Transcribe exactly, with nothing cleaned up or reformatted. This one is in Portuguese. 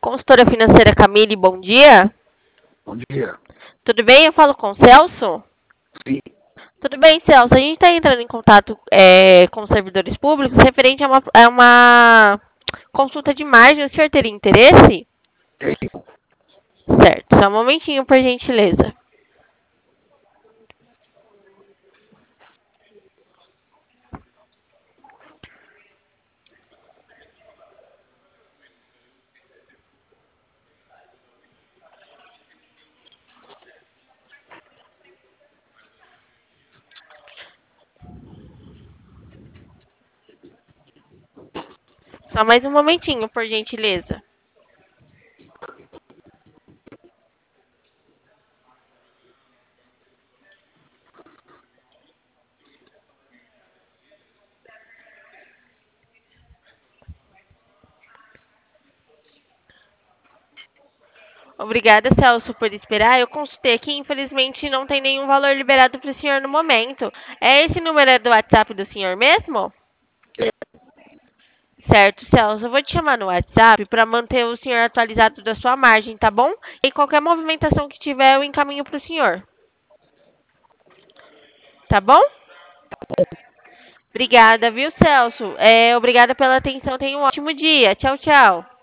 Consultora financeira Camille, bom dia. Bom dia. Tudo bem? Eu falo com o Celso? Sim. Tudo bem, Celso. A gente está entrando em contato é, com os servidores públicos referente a uma, a uma consulta de margem. O senhor teria interesse? Tenho. Certo. Só um momentinho, por gentileza. Só mais um momentinho, por gentileza. Obrigada, Celso, por esperar. Eu consultei aqui, infelizmente não tem nenhum valor liberado para o senhor no momento. É esse número do WhatsApp do senhor mesmo? É. Certo, Celso. Eu vou te chamar no WhatsApp para manter o senhor atualizado da sua margem, tá bom? E qualquer movimentação que tiver, eu encaminho para o senhor. Tá bom? Obrigada, viu, Celso? É, obrigada pela atenção. Tenha um ótimo dia. Tchau, tchau.